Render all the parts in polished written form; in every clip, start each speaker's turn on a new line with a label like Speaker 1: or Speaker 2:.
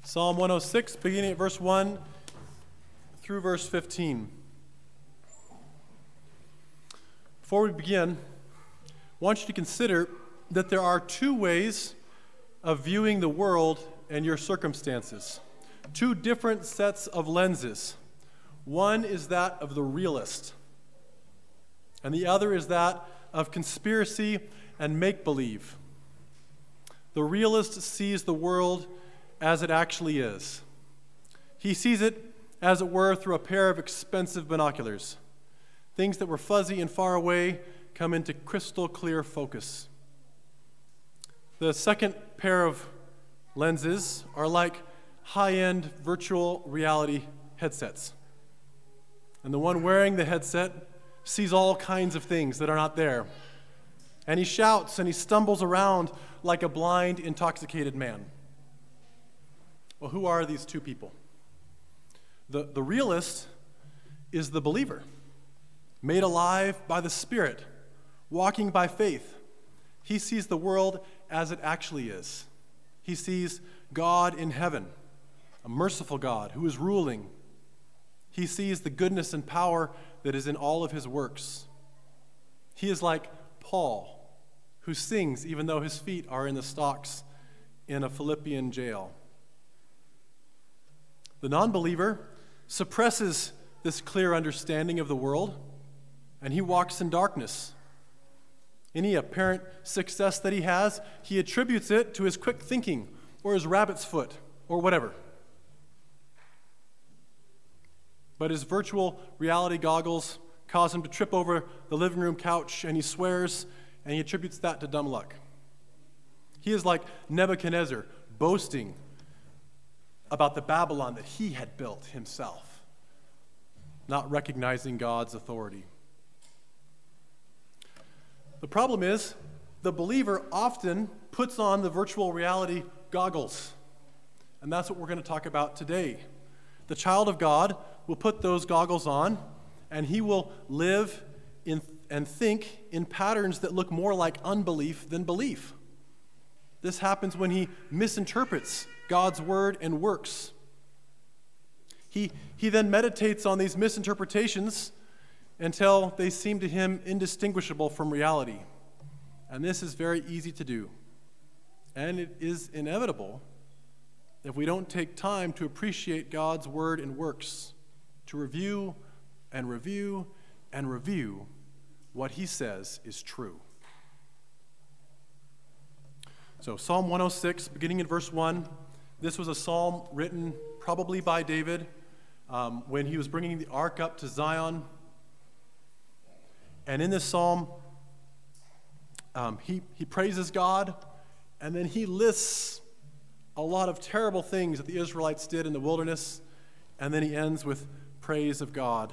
Speaker 1: Psalm 106, beginning at verse 1 through verse 15. Before we begin, I want you to consider that there are two ways of viewing the world and your circumstances. Two different sets of lenses. One is that of the realist, and the other is that of conspiracy and make-believe. The realist sees the world as it actually is. He sees it, as it were, through a pair of expensive binoculars. Things that were fuzzy and far away come into crystal clear focus. The second pair of lenses are like high-end virtual reality headsets. And the one wearing the headset sees all kinds of things that are not there. And he shouts and he stumbles around like a blind, intoxicated man. Well, who are these two people? The realist is the believer, made alive by the Spirit, walking by faith. He sees the world as it actually is. He sees God in heaven, a merciful God who is ruling. He sees the goodness and power that is in all of his works. He is like Paul, who sings even though his feet are in the stocks in a Philippian jail. The non-believer suppresses this clear understanding of the world, and he walks in darkness. Any apparent success that he has, he attributes it to his quick thinking or his rabbit's foot or whatever. But his virtual reality goggles cause him to trip over the living room couch, and he swears, and he attributes that to dumb luck. He is like Nebuchadnezzar, boasting about the Babylon that he had built himself, not recognizing God's authority. The problem is, the believer often puts on the virtual reality goggles, and that's what we're going to talk about today. The child of God will put those goggles on, and he will live in and think in patterns that look more like unbelief than belief. This happens when he misinterprets God's word and works. He then meditates on these misinterpretations until they seem to him indistinguishable from reality. And this is very easy to do. And it is inevitable if we don't take time to appreciate God's word and works, to review and review and review what he says is true. So Psalm 106, beginning in verse 1, this was a psalm written probably by David when he was bringing the ark up to Zion. And in this psalm, he praises God, and then he lists a lot of terrible things that the Israelites did in the wilderness, and then he ends with praise of God.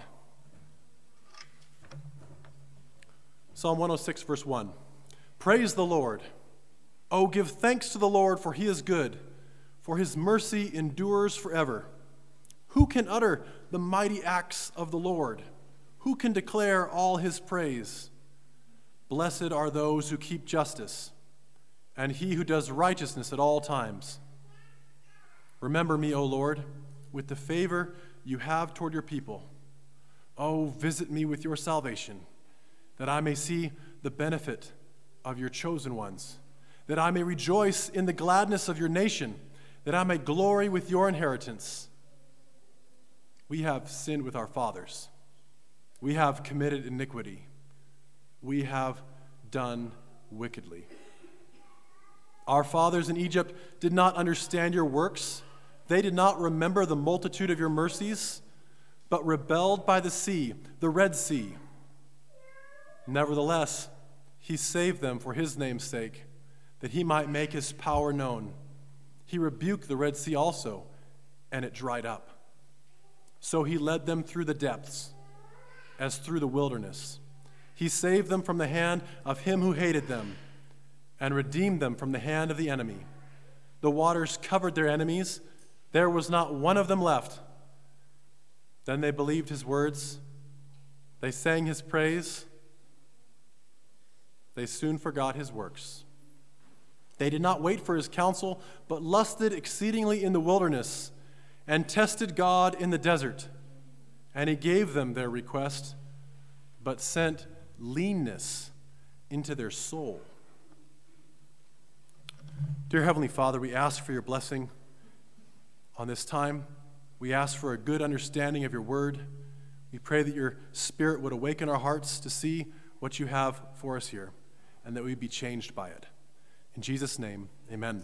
Speaker 1: Psalm 106, verse 1. Praise the Lord. Oh, give thanks to the Lord, for he is good, for his mercy endures forever. Who can utter the mighty acts of the Lord? Who can declare all his praise? Blessed are those who keep justice, and he who does righteousness at all times. Remember me, O Lord, with the favor you have toward your people. Oh, visit me with your salvation, that I may see the benefit of your chosen ones, that I may rejoice in the gladness of your nation, that I may glory with your inheritance. We have sinned with our fathers. We have committed iniquity. We have done wickedly. Our fathers in Egypt did not understand your works. They did not remember the multitude of your mercies, but rebelled by the sea, the Red Sea. Nevertheless, he saved them for his name's sake, that he might make his power known. He rebuked the Red Sea also, and it dried up. So he led them through the depths, as through the wilderness. He saved them from the hand of him who hated them, and redeemed them from the hand of the enemy. The waters covered their enemies. There was not one of them left. Then they believed his words. They sang his praise. They soon forgot his works. They did not wait for his counsel, but lusted exceedingly in the wilderness, and tested God in the desert. And he gave them their request, but sent leanness into their soul. Dear Heavenly Father, we ask for your blessing on this time. We ask for a good understanding of your word. We pray that your Spirit would awaken our hearts to see what you have for us here, and that we'd be changed by it. In Jesus' name, amen.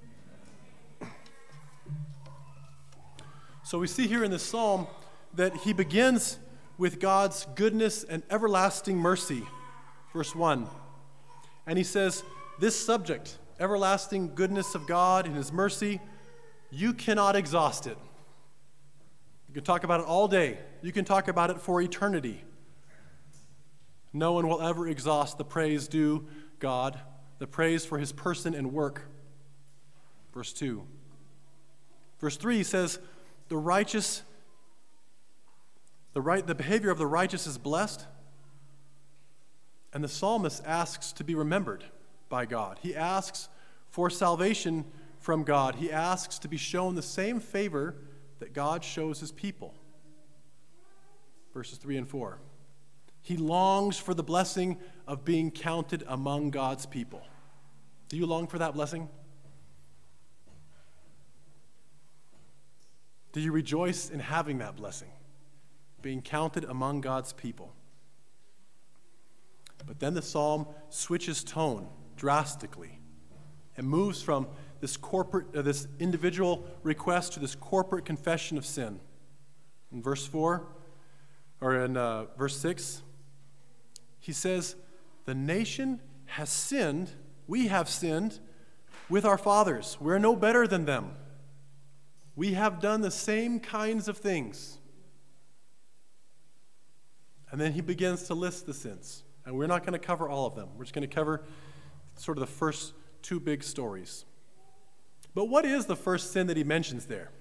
Speaker 1: So we see here in this psalm that he begins with God's goodness and everlasting mercy, verse 1. And he says, this subject, everlasting goodness of God and his mercy, you cannot exhaust it. You can talk about it all day. You can talk about it for eternity. No one will ever exhaust the praise due God, the praise for his person and work. Verse 2. Verse 3 says, the behavior of the righteous is blessed, and the psalmist asks to be remembered by God. He asks for salvation from God. He asks to be shown the same favor that God shows his people. Verses 3 and 4. He longs for the blessing of being counted among God's people. Do you long for that blessing? Do you rejoice in having that blessing, being counted among God's people? But then the psalm switches tone drastically and moves from this individual request to this corporate confession of sin. In verse 4, or in verse 6, he says, the nation has sinned, we have sinned with our fathers. We're no better than them. We have done the same kinds of things. And then he begins to list the sins. And we're not going to cover all of them. We're just going to cover sort of the first two big stories. But what is the first sin that he mentions there?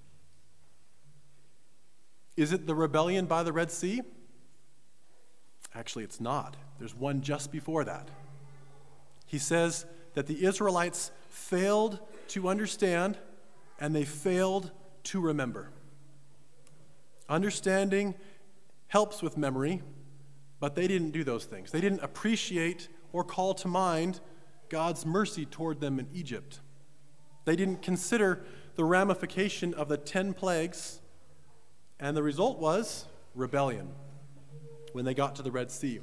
Speaker 1: Is it the rebellion by the Red Sea? Actually, it's not. There's one just before that. He says that the Israelites failed to understand and they failed to remember. Understanding helps with memory, but they didn't do those things. They didn't appreciate or call to mind God's mercy toward them in Egypt. They didn't consider the ramification of the 10 plagues, and the result was rebellion when they got to the Red Sea.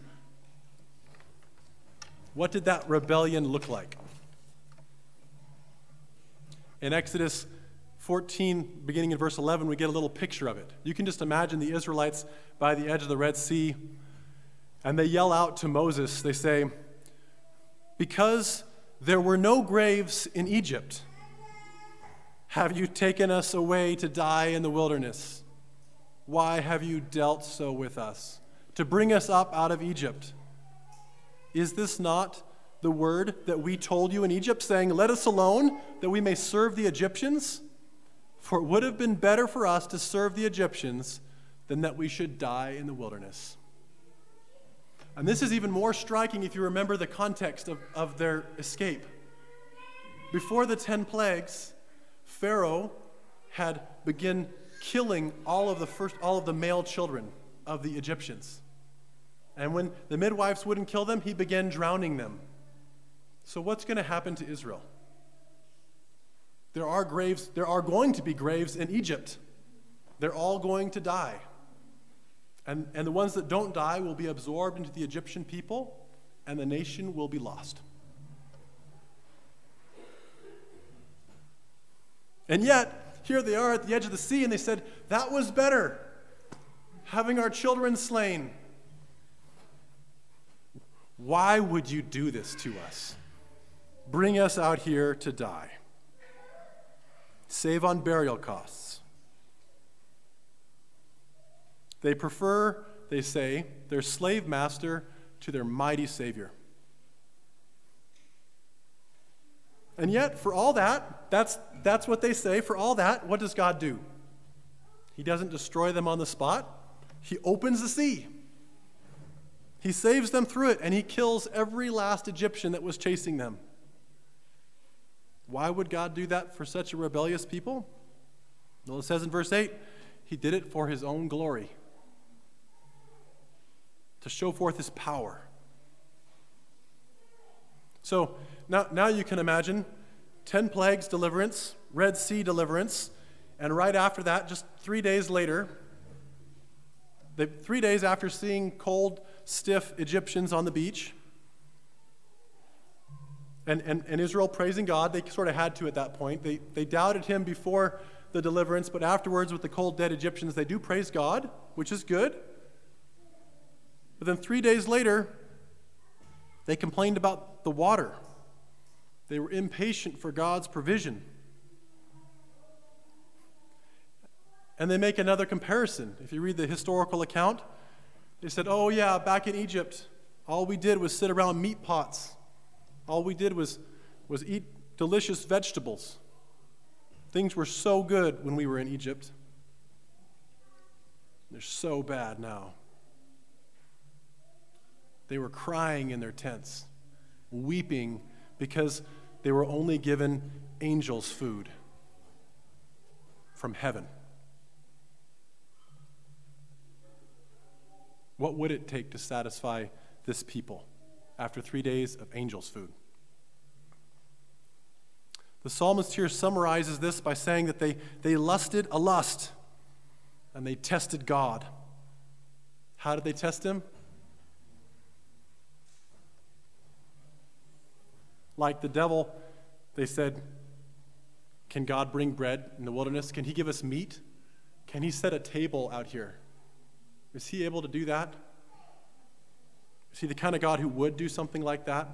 Speaker 1: What did that rebellion look like? In Exodus 14, beginning in verse 11, we get a little picture of it. You can just imagine the Israelites by the edge of the Red Sea, and they yell out to Moses. They say, because there were no graves in Egypt, have you taken us away to die in the wilderness? Why have you dealt so with us, to bring us up out of Egypt? Is this not the word that we told you in Egypt, saying, let us alone, that we may serve the Egyptians? For it would have been better for us to serve the Egyptians than that we should die in the wilderness. And this is even more striking if you remember the context of their escape. Before the 10 plagues, Pharaoh had begun killing all of the male children of the Egyptians. And when the midwives wouldn't kill them, he began drowning them. So what's going to happen to Israel? There are going to be graves in Egypt. They're all going to die. And the ones that don't die will be absorbed into the Egyptian people, and the nation will be lost. And yet, here they are at the edge of the sea, and they said, that was better, having our children slain. Why would you do this to us? Bring us out here to die. Save on burial costs. They prefer, they say, their slave master to their mighty Savior. And yet, for all that, that's what they say. For all that, what does God do? He doesn't destroy them on the spot. He opens the sea. He saves them through it, and he kills every last Egyptian that was chasing them. Why would God do that for such a rebellious people? Well, it says in verse 8, he did it for his own glory, to show forth his power. So now you can imagine 10 plagues deliverance, Red Sea deliverance, and right after that, just 3 days later, 3 days after seeing cold, stiff Egyptians on the beach, and Israel praising God, they sort of had to at that point. They doubted him before the deliverance, but afterwards with the cold, dead Egyptians, they do praise God, which is good. But then 3 days later, they complained about the water. They were impatient for God's provision. And they make another comparison. If you read the historical account, they said, oh yeah, back in Egypt, all we did was sit around meat pots. All we did was eat delicious vegetables. Things were so good when we were in Egypt. They're so bad now. They were crying in their tents, weeping because they were only given angels' food from heaven. What would it take to satisfy this people after 3 days of angels' food? The psalmist here summarizes this by saying that they lusted a lust and they tested God. How did they test him? Like the devil, they said, can God bring bread in the wilderness? Can he give us meat? Can he set a table out here? Is he able to do that? Is he the kind of God who would do something like that?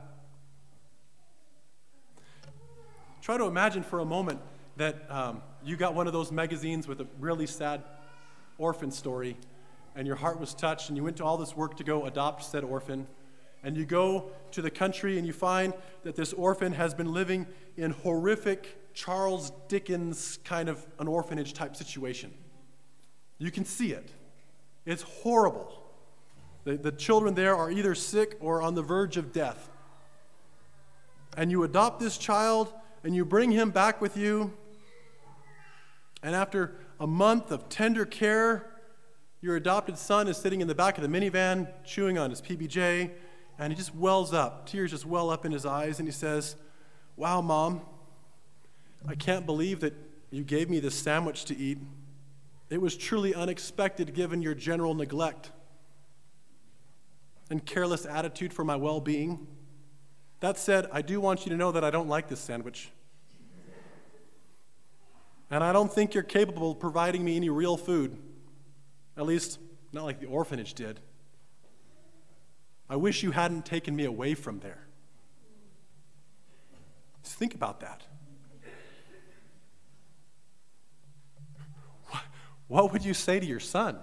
Speaker 1: Try to imagine for a moment that you got one of those magazines with a really sad orphan story, and your heart was touched, and you went to all this work to go adopt said orphan, and you go to the country and you find that this orphan has been living in horrific Charles Dickens kind of an orphanage type situation. You can see it. It's horrible. The children there are either sick or on the verge of death. And you adopt this child and you bring him back with you, and after a month of tender care, your adopted son is sitting in the back of the minivan chewing on his PBJ, and he just wells up. Tears just well up in his eyes, and he says, "Wow, Mom, I can't believe that you gave me this sandwich to eat. It was truly unexpected given your general neglect and careless attitude for my well-being. That said, I do want you to know that I don't like this sandwich. And I don't think you're capable of providing me any real food. At least, not like the orphanage did. I wish you hadn't taken me away from there." Just think about that. What would you say to your son?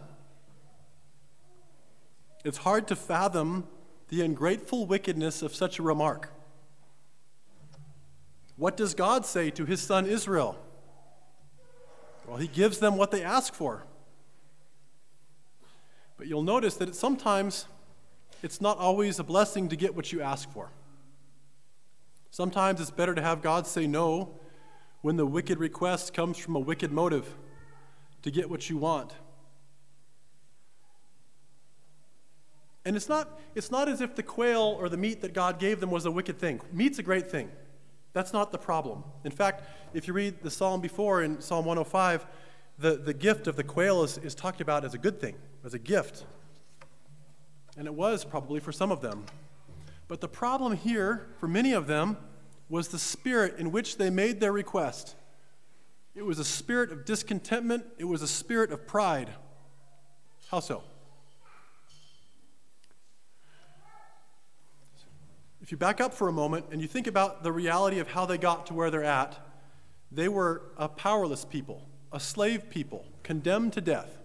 Speaker 1: It's hard to fathom the ungrateful wickedness of such a remark. What does God say to his son Israel? Well, he gives them what they ask for. But you'll notice that sometimes it's not always a blessing to get what you ask for. Sometimes it's better to have God say no when the wicked request comes from a wicked motive to get what you want. And it's not as if the quail or the meat that God gave them was a wicked thing. Meat's a great thing. That's not the problem. In fact, if you read the psalm before in Psalm 105, the gift of the quail is talked about as a good thing, as a gift. And it was probably for some of them. But the problem here, for many of them, was the spirit in which they made their request. It was a spirit of discontentment. It was a spirit of pride. How so? If you back up for a moment and you think about the reality of how they got to where they're at, they were a powerless people, a slave people, condemned to death.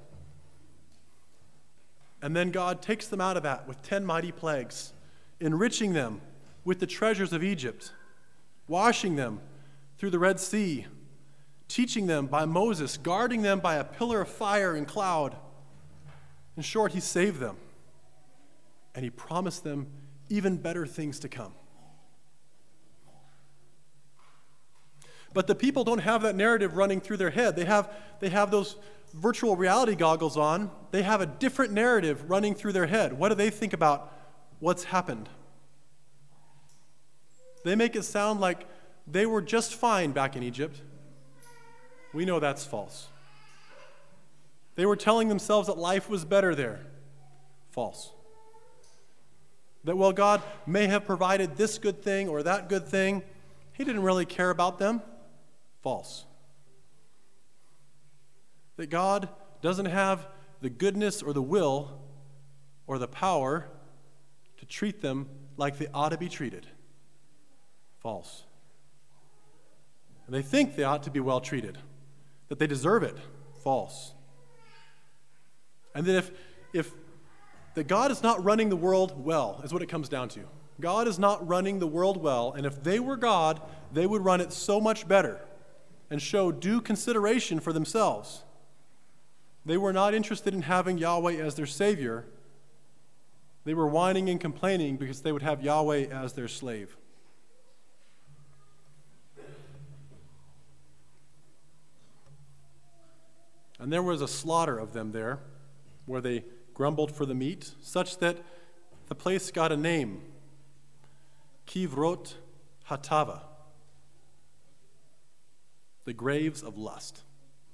Speaker 1: And then God takes them out of that with 10 mighty plagues, enriching them with the treasures of Egypt, washing them through the Red Sea, teaching them by Moses, guarding them by a pillar of fire and cloud. In short, he saved them, and he promised them even better things to come. But the people don't have that narrative running through their head. They have those virtual reality goggles on. They have a different narrative running through their head. What do they think about what's happened? They make it sound like they were just fine back in Egypt. We know that's false. They were telling themselves that life was better there. False. That, well, God may have provided this good thing or that good thing, He didn't really care about them. False. That God doesn't have the goodness or the will or the power to treat them like they ought to be treated. False. And they think they ought to be well treated, that they deserve it. False. And that if that God is not running the world well, is what it comes down to. God is not running the world well, and if they were God, they would run it so much better and show due consideration for themselves. They were not interested in having Yahweh as their Savior. They were whining and complaining because they would have Yahweh as their slave. And there was a slaughter of them there, where they grumbled for the meat, such that the place got a name, Kivrot Hatava, the graves of lust.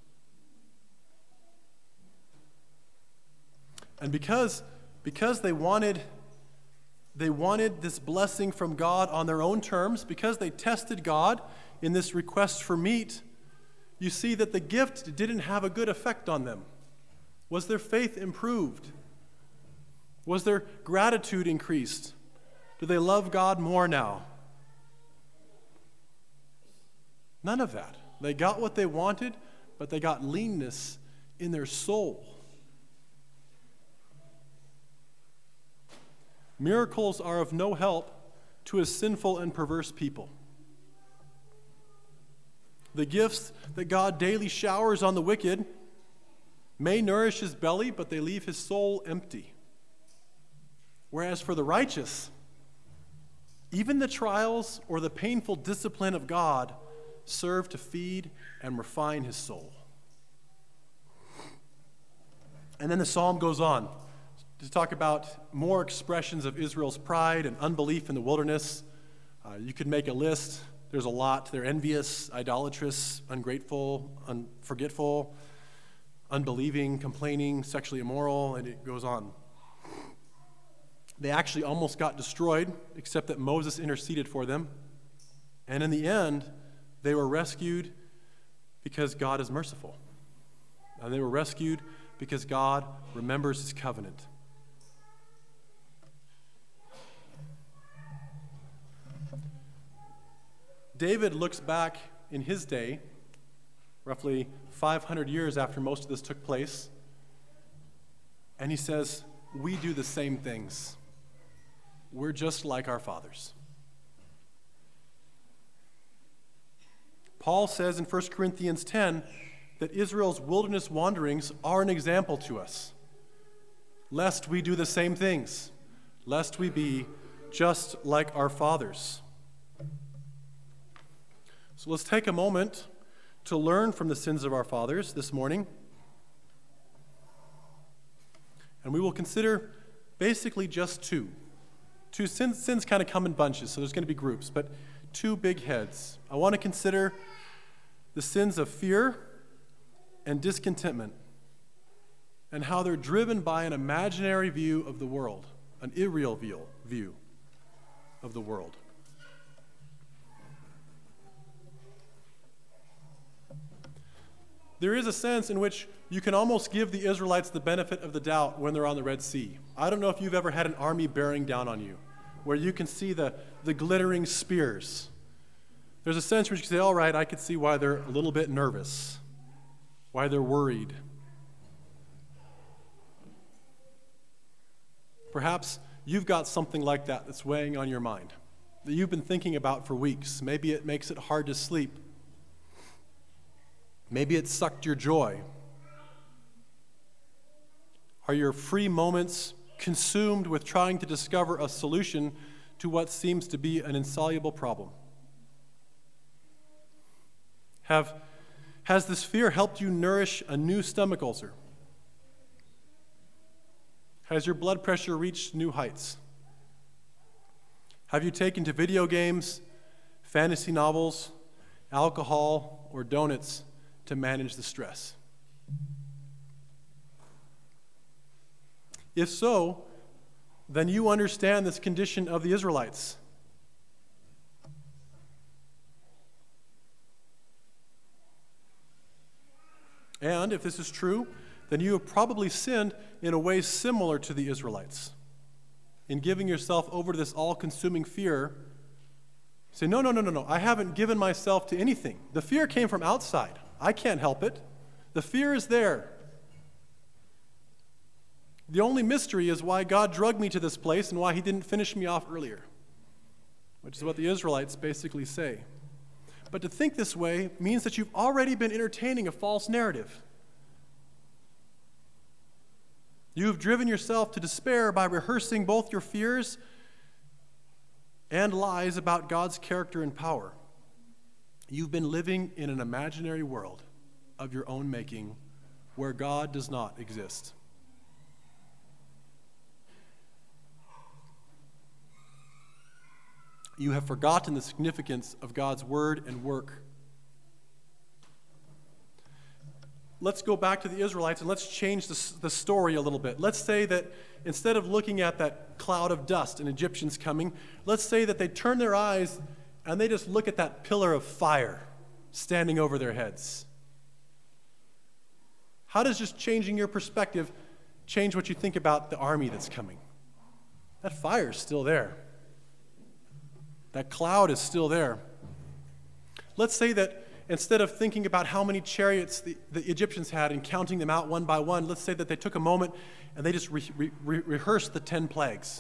Speaker 1: And because they wanted this blessing from God on their own terms, because they tested God in this request for meat, you see that the gift didn't have a good effect on them. Was their faith improved? Was their gratitude increased? Do they love God more now? None of that. They got what they wanted, but they got leanness in their soul. Miracles are of no help to a sinful and perverse people. The gifts that God daily showers on the wicked may nourish his belly, but they leave his soul empty. Whereas for the righteous, even the trials or the painful discipline of God serve to feed and refine his soul. And then the psalm goes on to talk about more expressions of Israel's pride and unbelief in the wilderness. You could make a list. There's a lot. They're envious, idolatrous, ungrateful, forgetful, unbelieving, complaining, sexually immoral, and it goes on. They actually almost got destroyed, except that Moses interceded for them. And in the end, they were rescued because God is merciful. And they were rescued because God remembers his covenant. David looks back in his day, roughly 500 years after most of this took place, and he says, we do the same things. We're just like our fathers. Paul says in 1 Corinthians 10 that Israel's wilderness wanderings are an example to us, lest we do the same things, lest we be just like our fathers. So let's take a moment to learn from the sins of our fathers this morning. And we will consider basically just two. Two sins kind of come in bunches, so there's going to be groups, but two big heads. I want to consider the sins of fear and discontentment and how they're driven by an imaginary view of the world, an irreal view of the world. There is a sense in which you can almost give the Israelites the benefit of the doubt when they're on the Red Sea. I don't know if you've ever had an army bearing down on you, where you can see the glittering spears. There's a sense where you can say, all right, I can see why they're a little bit nervous, why they're worried. Perhaps you've got something like that that's weighing on your mind, that you've been thinking about for weeks. Maybe it makes it hard to sleep. Maybe it sucked your joy. Are your free moments consumed with trying to discover a solution to what seems to be an insoluble problem? Has this fear helped you nourish a new stomach ulcer? Has your blood pressure reached new heights? Have you taken to video games, fantasy novels, alcohol, or donuts to manage the stress? If so, then you understand this condition of the Israelites. And if this is true, then you have probably sinned in a way similar to the Israelites. In giving yourself over to this all-consuming fear, say, no, I haven't given myself to anything. The fear came from outside. I can't help it. The fear is there. The only mystery is why God drugged me to this place and why he didn't finish me off earlier, which is what the Israelites basically say. But to think this way means that you've already been entertaining a false narrative. You have driven yourself to despair by rehearsing both your fears and lies about God's character and power. You've been living in an imaginary world of your own making where God does not exist. You have forgotten the significance of God's word and work. Let's go back to the Israelites and let's change the story a little bit. Let's say that instead of looking at that cloud of dust and Egyptians coming, let's say that they turn their eyes and they just look at that pillar of fire standing over their heads. How does just changing your perspective change what you think about the army that's coming? That fire is still there. That cloud is still there. Let's say that instead of thinking about how many chariots the Egyptians had and counting them out one by one, let's say that they took a moment and they just rehearsed the 10 plagues.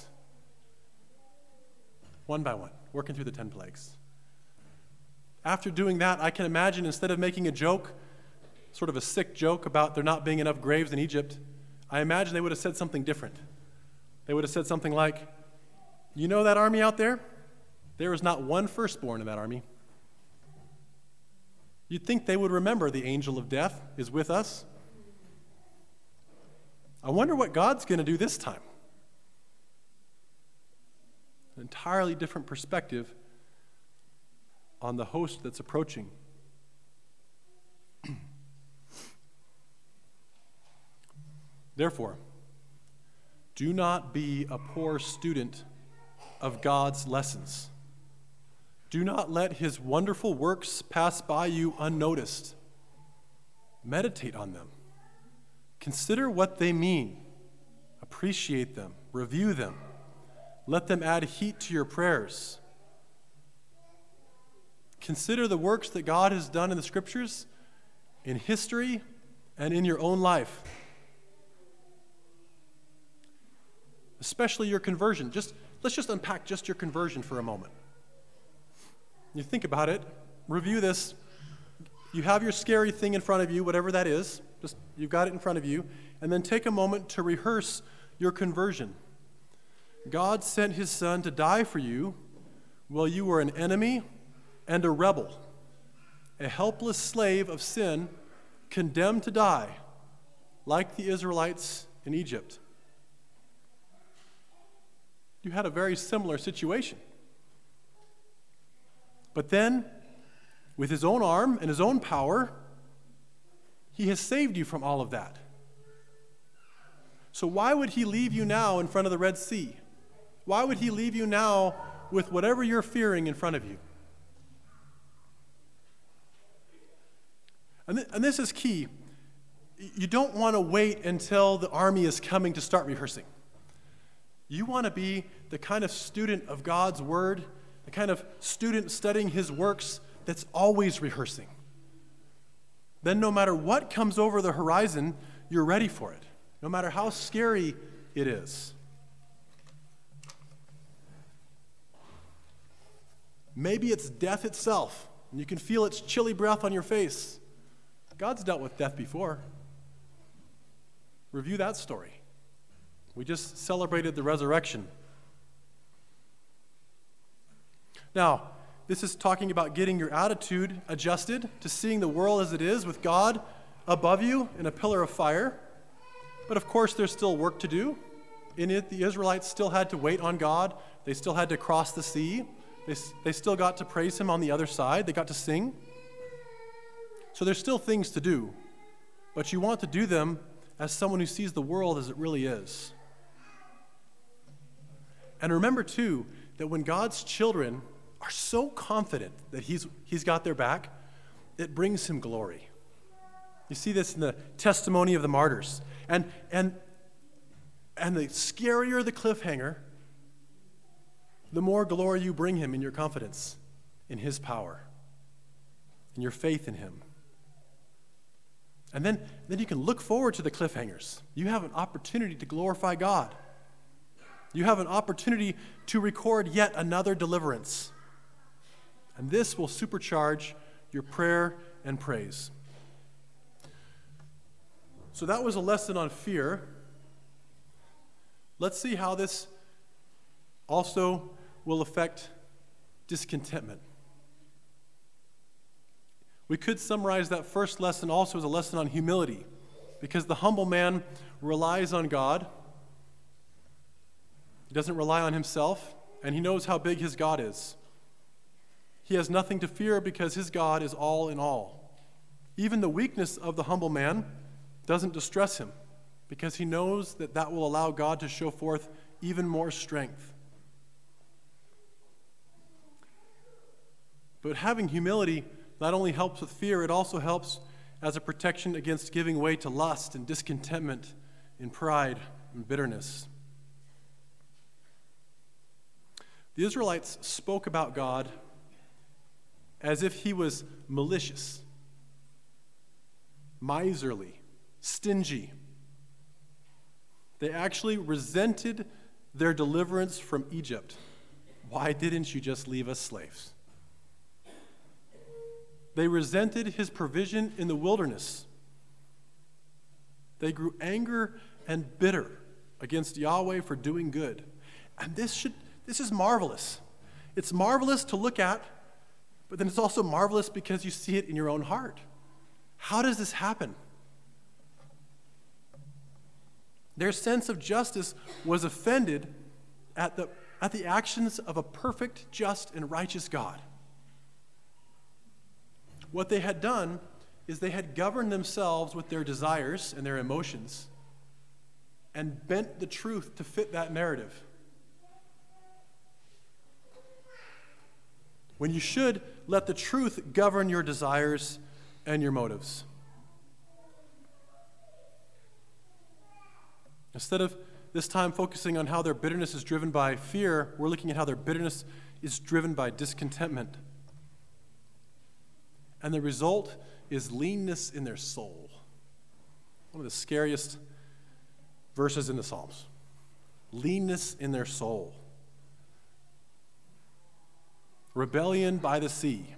Speaker 1: One by one, working through the 10 plagues. After doing that, I can imagine instead of making a joke, sort of a sick joke about there not being enough graves in Egypt, I imagine they would have said something different. They would have said something like, you know that army out there? There is not one firstborn in that army. You'd think they would remember the angel of death is with us. I wonder what God's going to do this time. An entirely different perspective on the host that's approaching. Therefore, do not be a poor student of God's lessons. Do not let his wonderful works pass by you unnoticed. Meditate on them. Consider what they mean. Appreciate them. Review them. Let them add heat to your prayers. Consider the works that God has done in the Scriptures, in history, and in your own life. Especially your conversion. Let's just unpack just your conversion for a moment. You think about it, review this. You have your scary thing in front of you, whatever that is. Just you've got it in front of you. And then take a moment to rehearse your conversion. God sent his Son to die for you while you were an enemy and a rebel, a helpless slave of sin, condemned to die, like the Israelites in Egypt. You had a very similar situation. But then, with his own arm and his own power, he has saved you from all of that. So why would he leave you now in front of the Red Sea? Why would he leave you now with whatever you're fearing in front of you? And this is key. You don't want to wait until the army is coming to start rehearsing. You want to be the kind of student of God's word, the kind of student studying his works that's always rehearsing. Then no matter what comes over the horizon, you're ready for it, no matter how scary it is. Maybe it's death itself, and you can feel its chilly breath on your face. God's dealt with death before. Review that story. We just celebrated the resurrection. Now, This is talking about getting your attitude adjusted to seeing the world as it is, with God above you in a pillar of fire. But of course, there's still work to do. In it, the Israelites still had to wait on God. They still had to cross the sea. They still got to praise him on the other side. They got to sing. So there's still things to do. But you want to do them as someone who sees the world as it really is. And remember, too, that when God's children are so confident that he's got their back, it brings him glory. You see this in the testimony of the martyrs. And the scarier the cliffhanger, the more glory you bring him in your confidence in his power, in your faith in him. And then you can look forward to the cliffhangers. You have an opportunity to glorify God. You have an opportunity to record yet another deliverance. And this will supercharge your prayer and praise. So that was a lesson on fear. Let's see how this also will affect discontentment. We could summarize that first lesson also as a lesson on humility, because the humble man relies on God. He doesn't rely on himself, and he knows how big his God is. He has nothing to fear because his God is all in all. Even the weakness of the humble man doesn't distress him, because he knows that will allow God to show forth even more strength. But having humility not only helps with fear, it also helps as a protection against giving way to lust and discontentment and pride and bitterness. The Israelites spoke about God as if he was malicious, miserly, stingy. They actually resented their deliverance from Egypt. Why didn't you just leave us slaves? They resented his provision in the wilderness. They grew angry and bitter against Yahweh for doing good. And this is marvelous. It's marvelous to look at, but then it's also marvelous because you see it in your own heart. How does this happen? Their sense of justice was offended at the actions of a perfect, just, and righteous God. What they had done is they had governed themselves with their desires and their emotions and bent the truth to fit that narrative. When you should let the truth govern your desires and your motives. Instead of this time focusing on how their bitterness is driven by fear, we're looking at how their bitterness is driven by discontentment. And the result is leanness in their soul. One of the scariest verses in the Psalms. Leanness in their soul. Rebellion by the sea.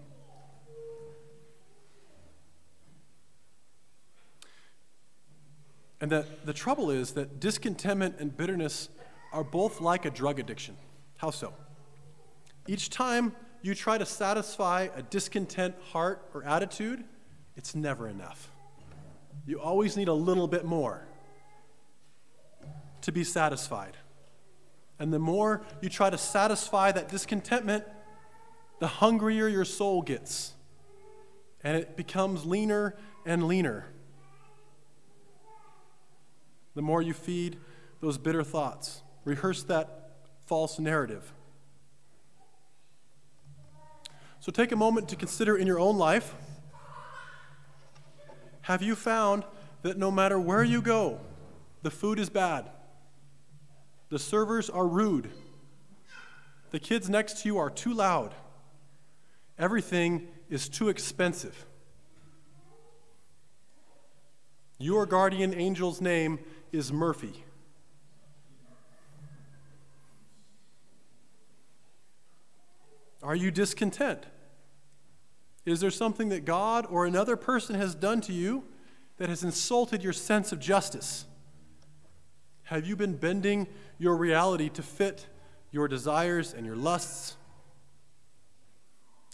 Speaker 1: And the trouble is that discontentment and bitterness are both like a drug addiction. How so? Each time you try to satisfy a discontent heart or attitude, it's never enough. You always need a little bit more to be satisfied. And the more you try to satisfy that discontentment, the hungrier your soul gets. And it becomes leaner and leaner. The more you feed those bitter thoughts, rehearse that false narrative. So take a moment to consider in your own life, have you found that no matter where you go, the food is bad, the servers are rude, the kids next to you are too loud, everything is too expensive? Your guardian angel's name is Murphy. Are you discontent? Is there something that God or another person has done to you that has insulted your sense of justice? Have you been bending your reality to fit your desires and your lusts?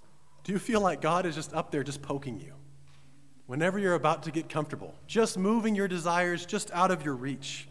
Speaker 1: Do you feel like God is just up there just poking you whenever you're about to get comfortable, just moving your desires just out of your reach?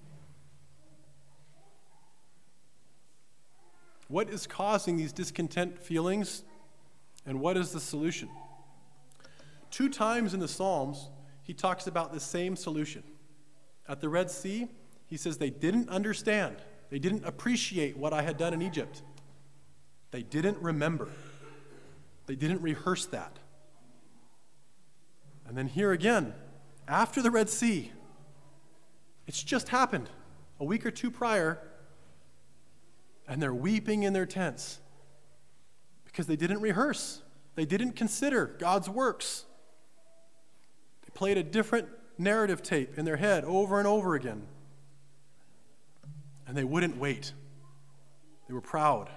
Speaker 1: What is causing these discontent feelings, and what is the solution? 2 times in the Psalms, he talks about the same solution. At the Red Sea, he says they didn't understand. They didn't appreciate what I had done in Egypt. They didn't remember. They didn't rehearse that. And then here again, after the Red Sea, it's just happened a week or 2 prior, and they're weeping in their tents because they didn't rehearse. They didn't consider God's works. They played a different narrative tape in their head over and over again. And they wouldn't wait. They were proud.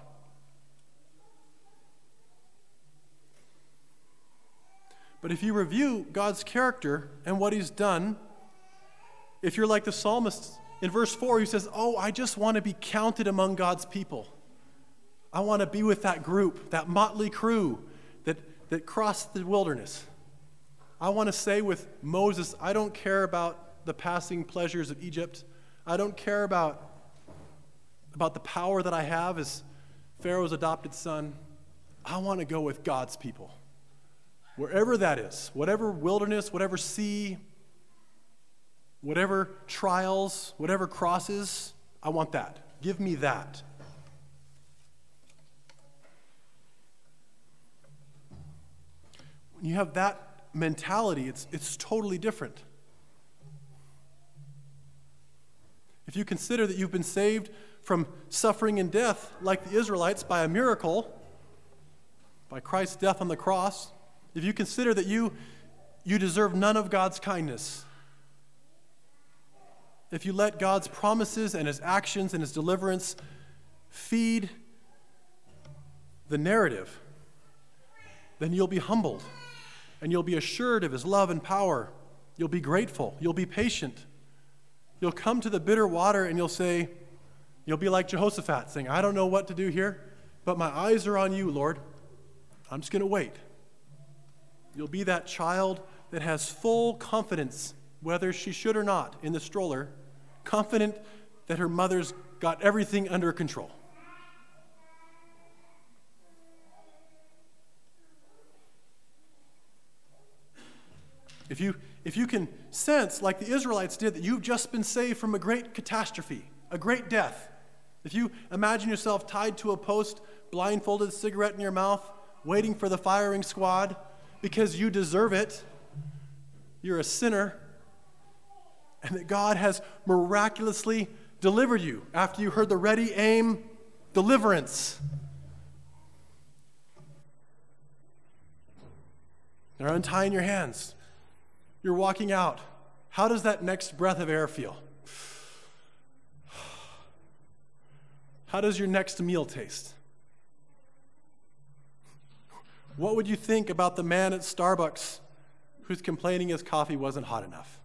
Speaker 1: But if you review God's character and what he's done, if you're like the psalmist in verse 4, he says, oh, I just want to be counted among God's people. I want to be with that group, that motley crew that crossed the wilderness. I want to say with Moses, I don't care about the passing pleasures of Egypt. I don't care about the power that I have as Pharaoh's adopted son. I want to go with God's people. Wherever that is, whatever wilderness, whatever sea, whatever trials, whatever crosses, I want that. Give me that. When you have that mentality, it's totally different. If you consider that you've been saved from suffering and death like the Israelites by a miracle, by Christ's death on the cross, if you consider that you deserve none of God's kindness, if you let God's promises and his actions and his deliverance feed the narrative, then you'll be humbled and you'll be assured of his love and power. You'll be grateful. You'll be patient. You'll come to the bitter water and you'll be like Jehoshaphat saying, I don't know what to do here, but my eyes are on you, Lord. I'm just going to wait. You'll be that child that has full confidence, whether she should or not, in the stroller, confident that her mother's got everything under control. If you can sense, like the Israelites did, that you've just been saved from a great catastrophe, a great death, if you imagine yourself tied to a post, blindfolded, cigarette in your mouth, waiting for the firing squad because you deserve it, you're a sinner, and that God has miraculously delivered you after you heard the ready aim deliverance. They're untying your hands. You're walking out. How does that next breath of air feel? How does your next meal taste? What would you think about the man at Starbucks who's complaining his coffee wasn't hot enough?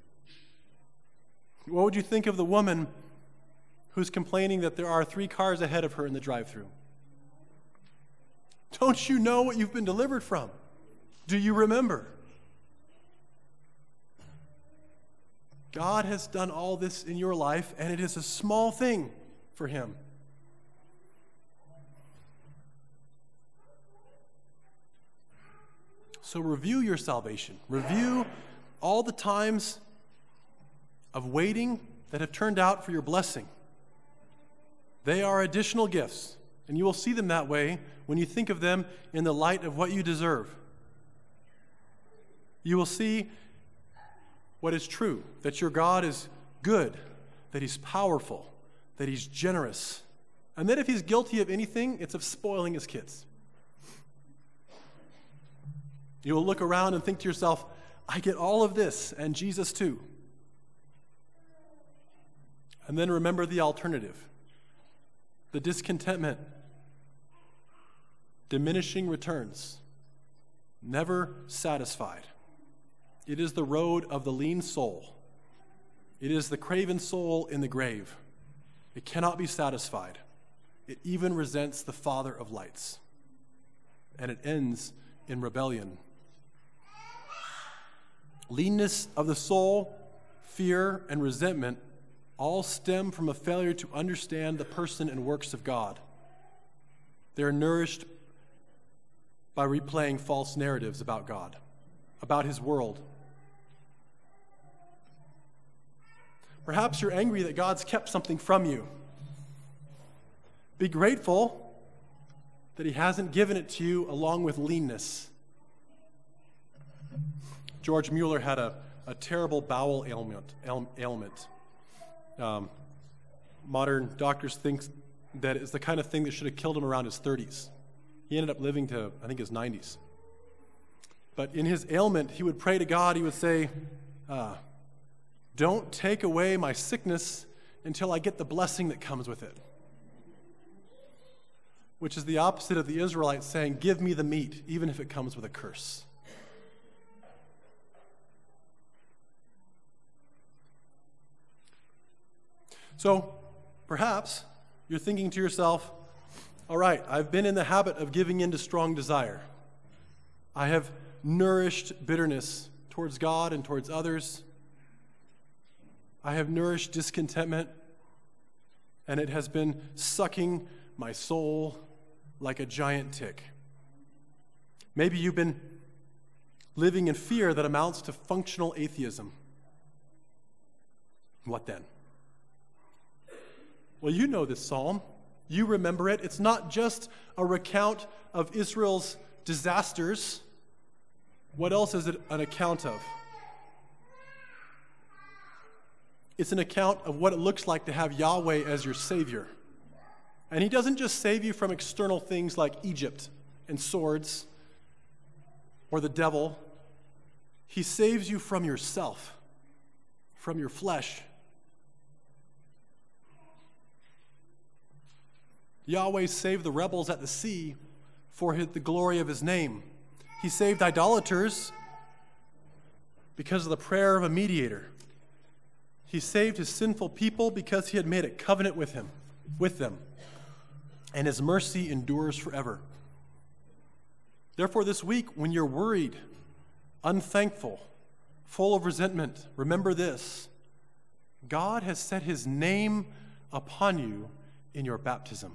Speaker 1: What would you think of the woman who's complaining that there are 3 cars ahead of her in the drive-thru? Don't you know what you've been delivered from? Do you remember? God has done all this in your life, and it is a small thing for him. So review your salvation. Review all the times of waiting that have turned out for your blessing. They are additional gifts, and you will see them that way when you think of them in the light of what you deserve. You will see what is true, that your God is good, that he's powerful, that he's generous, and that if he's guilty of anything, it's of spoiling his kids. You will look around and think to yourself, I get all of this, and Jesus too. And then remember the alternative, the discontentment, diminishing returns, never satisfied. It is the road of the lean soul. It is the craven soul in the grave. It cannot be satisfied. It even resents the Father of lights. and it ends in rebellion. Leanness of the soul, fear, and resentment all stem from a failure to understand the person and works of God. They are nourished by replaying false narratives about God, about his world. Perhaps you're angry that God's kept something from you. Be grateful that he hasn't given it to you along with leanness. George Mueller had a terrible bowel ailment. Modern doctors think that it's the kind of thing that should have killed him around his 30s. He ended up living to, I think, his 90s. But in his ailment, he would pray to God. He would say, don't take away my sickness until I get the blessing that comes with it. Which is the opposite of the Israelites saying, give me the meat, even if it comes with a curse. So, perhaps you're thinking to yourself, all right, I've been in the habit of giving in to strong desire. I have nourished bitterness towards God and towards others. I have nourished discontentment, and it has been sucking my soul like a giant tick. Maybe you've been living in fear that amounts to functional atheism. What then? Well, you know this psalm. You remember it. It's not just a recount of Israel's disasters. What else is it an account of? It's an account of what it looks like to have Yahweh as your Savior. And he doesn't just save you from external things like Egypt and swords or the devil. He saves you from yourself, from your flesh. Yahweh saved the rebels at the sea for the glory of his name. He saved idolaters because of the prayer of a mediator. He saved his sinful people because he had made a covenant with them. And his mercy endures forever. Therefore, this week, when you're worried, unthankful, full of resentment, remember this: God has set his name upon you in your baptism.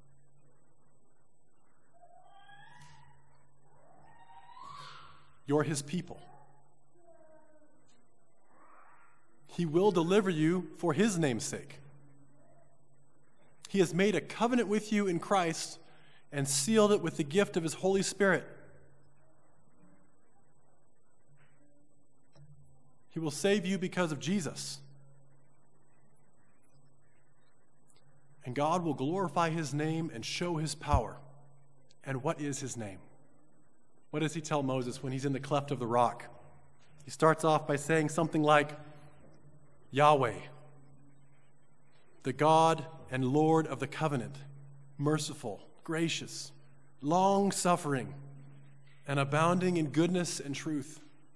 Speaker 1: You're his people. He will deliver you for his name's sake. He has made a covenant with you in Christ and sealed it with the gift of his Holy Spirit. He will save you because of Jesus. And God will glorify his name and show his power. And what is his name? What does he tell Moses when he's in the cleft of the rock? He starts off by saying something like, Yahweh, the God and Lord of the covenant, merciful, gracious, long-suffering, and abounding in goodness and truth.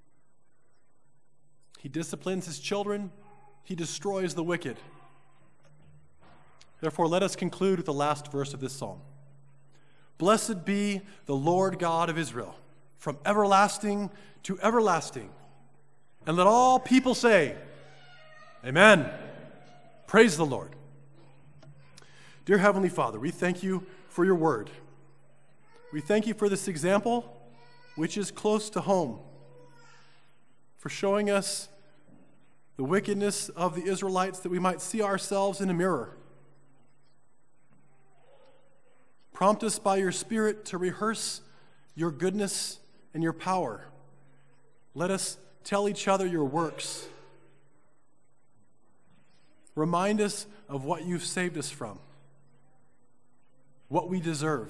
Speaker 1: He disciplines his children. He destroys the wicked. Therefore, let us conclude with the last verse of this psalm. Blessed be the Lord God of Israel, from everlasting to everlasting. And let all people say, Amen. Praise the Lord. Dear Heavenly Father, we thank you for your word. We thank you for this example, which is close to home, for showing us the wickedness of the Israelites that we might see ourselves in a mirror. Prompt us by your Spirit to rehearse your goodness and your power. Let us tell each other your works. Remind us of what you've saved us from, what we deserve.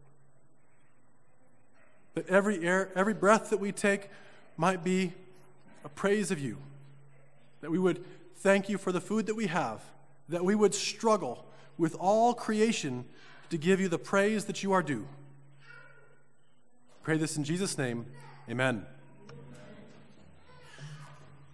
Speaker 1: That every breath that we take might be a praise of you. That we would thank you for the food that we have. That we would struggle with all creation to give you the praise that you are due. Pray this in Jesus' name. Amen.